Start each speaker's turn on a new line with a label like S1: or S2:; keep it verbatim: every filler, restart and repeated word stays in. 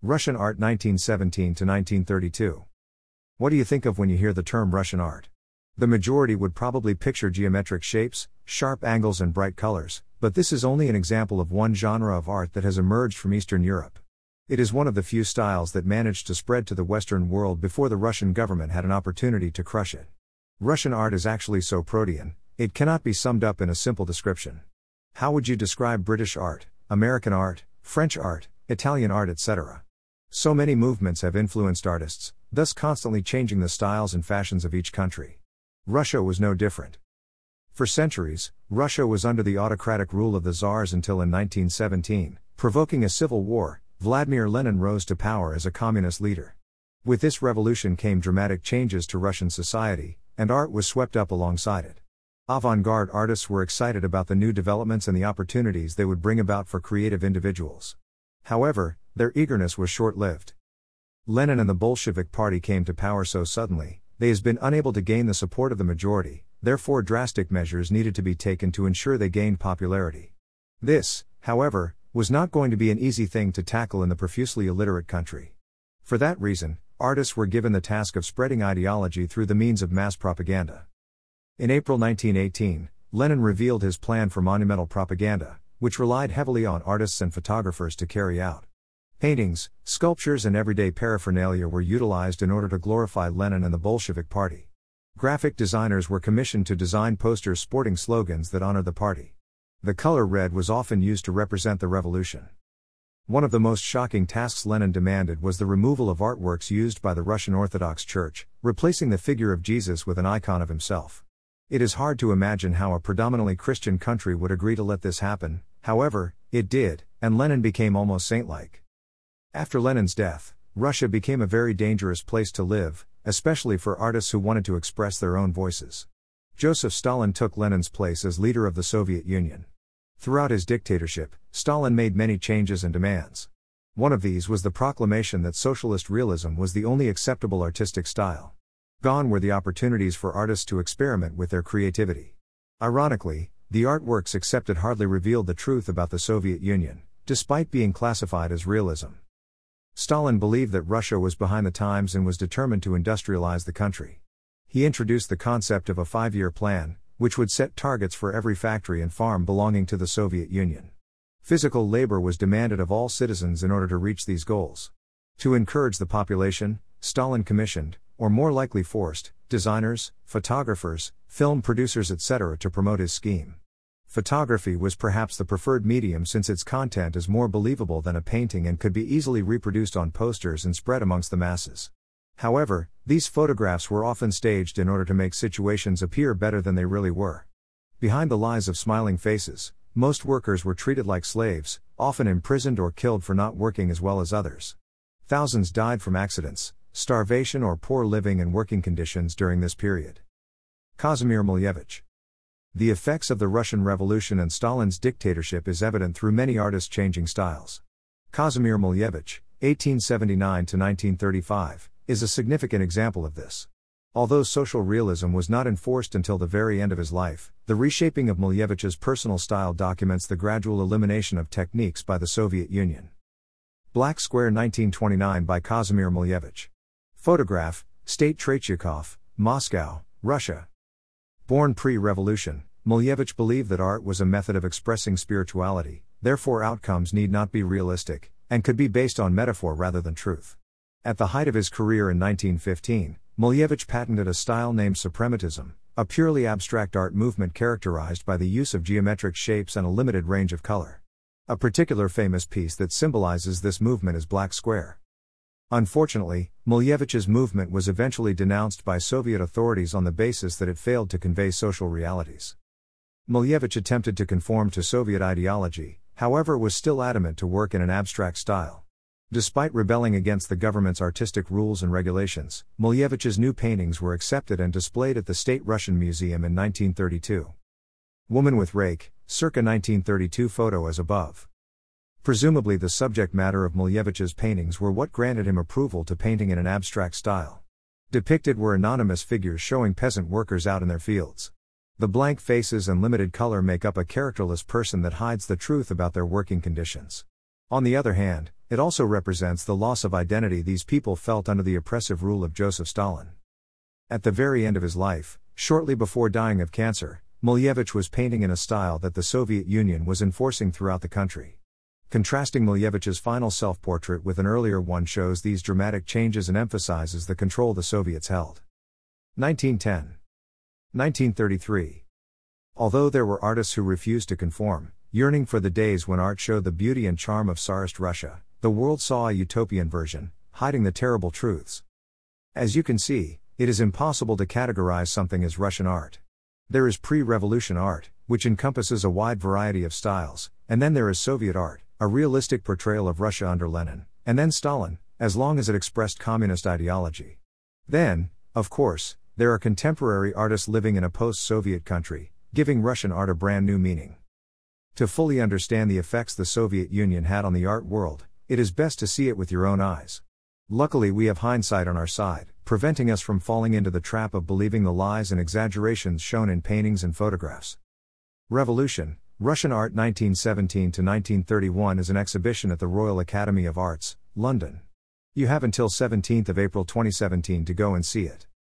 S1: Russian art nineteen seventeen to nineteen thirty-two. What do you think of when you hear the term Russian art? The majority would probably picture geometric shapes, sharp angles and bright colors, but this is only an example of one genre of art that has emerged from Eastern Europe. It is one of the few styles that managed to spread to the Western world before the Russian government had an opportunity to crush it. Russian art is actually so protean, it cannot be summed up in a simple description. How would you describe British art, American art, French art, Italian art, et cetera? So many movements have influenced artists, thus constantly changing the styles and fashions of each country. Russia was no different. For centuries, Russia was under the autocratic rule of the Tsars until in nineteen seventeen, provoking a civil war, Vladimir Lenin rose to power as a communist leader. With this revolution came dramatic changes to Russian society, and art was swept up alongside it. Avant-garde artists were excited about the new developments and the opportunities they would bring about for creative individuals. However, their eagerness was short-lived. Lenin and the Bolshevik Party came to power so suddenly, they has been unable to gain the support of the majority, therefore drastic measures needed to be taken to ensure they gained popularity. This, however, was not going to be an easy thing to tackle in the profusely illiterate country. For that reason, artists were given the task of spreading ideology through the means of mass propaganda. In April nineteen eighteen, Lenin revealed his plan for monumental propaganda, which relied heavily on artists and photographers to carry out. Paintings, sculptures and everyday paraphernalia were utilized in order to glorify Lenin and the Bolshevik Party. Graphic designers were commissioned to design posters sporting slogans that honored the party. The color red was often used to represent the revolution. One of the most shocking tasks Lenin demanded was the removal of artworks used by the Russian Orthodox Church, replacing the figure of Jesus with an icon of himself. It is hard to imagine how a predominantly Christian country would agree to let this happen, however, it did, and Lenin became almost saint-like. After Lenin's death, Russia became a very dangerous place to live, especially for artists who wanted to express their own voices. Joseph Stalin took Lenin's place as leader of the Soviet Union. Throughout his dictatorship, Stalin made many changes and demands. One of these was the proclamation that socialist realism was the only acceptable artistic style. Gone were the opportunities for artists to experiment with their creativity. Ironically, the artworks accepted hardly revealed the truth about the Soviet Union, despite being classified as realism. Stalin believed that Russia was behind the times and was determined to industrialize the country. He introduced the concept of a five-year plan, which would set targets for every factory and farm belonging to the Soviet Union. Physical labor was demanded of all citizens in order to reach these goals. To encourage the population, Stalin commissioned, or more likely forced, designers, photographers, film producers et cetera to promote his scheme. Photography was perhaps the preferred medium since its content is more believable than a painting and could be easily reproduced on posters and spread amongst the masses. However, these photographs were often staged in order to make situations appear better than they really were. Behind the lies of smiling faces, most workers were treated like slaves, often imprisoned or killed for not working as well as others. Thousands died from accidents, starvation or poor living and working conditions during this period. Kazimir Malevich. The effects of the Russian Revolution and Stalin's dictatorship is evident through many artists changing styles. Kazimir Malevich, eighteen seventy-nine to nineteen thirty-five, is a significant example of this. Although social realism was not enforced until the very end of his life, the reshaping of Malevich's personal style documents the gradual elimination of techniques by the Soviet Union. Black Square nineteen twenty-nine by Kazimir Malevich. Photograph, State Tretyakov, Moscow, Russia. Born pre-revolution, Malevich believed that art was a method of expressing spirituality, therefore outcomes need not be realistic, and could be based on metaphor rather than truth. At the height of his career in nineteen fifteen, Malevich patented a style named suprematism, a purely abstract art movement characterized by the use of geometric shapes and a limited range of color. A particular famous piece that symbolizes this movement is Black Square. Unfortunately, Malevich's movement was eventually denounced by Soviet authorities on the basis that it failed to convey social realities. Malevich attempted to conform to Soviet ideology, however was still adamant to work in an abstract style. Despite rebelling against the government's artistic rules and regulations, Malevich's new paintings were accepted and displayed at the State Russian Museum in nineteen thirty-two. Woman with Rake, circa nineteen thirty-two, photo as above. Presumably the subject matter of Malevich's paintings were what granted him approval to painting in an abstract style. Depicted were anonymous figures showing peasant workers out in their fields. The blank faces and limited color make up a characterless person that hides the truth about their working conditions. On the other hand, it also represents the loss of identity these people felt under the oppressive rule of Joseph Stalin. At the very end of his life, shortly before dying of cancer, Malevich was painting in a style that the Soviet Union was enforcing throughout the country. Contrasting Malevich's final self-portrait with an earlier one shows these dramatic changes and emphasizes the control the Soviets held. nineteen ten. nineteen thirty-three. Although there were artists who refused to conform, yearning for the days when art showed the beauty and charm of Tsarist Russia, the world saw a utopian version, hiding the terrible truths. As you can see, it is impossible to categorize something as Russian art. There is pre-revolution art, which encompasses a wide variety of styles, and then there is Soviet art, a realistic portrayal of Russia under Lenin, and then Stalin, as long as it expressed communist ideology. Then, of course, there are contemporary artists living in a post-Soviet country, giving Russian art a brand new meaning. To fully understand the effects the Soviet Union had on the art world, it is best to see it with your own eyes. Luckily we have hindsight on our side, preventing us from falling into the trap of believing the lies and exaggerations shown in paintings and photographs. Revolution, Russian Art nineteen seventeen to nineteen thirty-one is an exhibition at the Royal Academy of Arts, London. You have until seventeenth of April twenty seventeen to go and see it.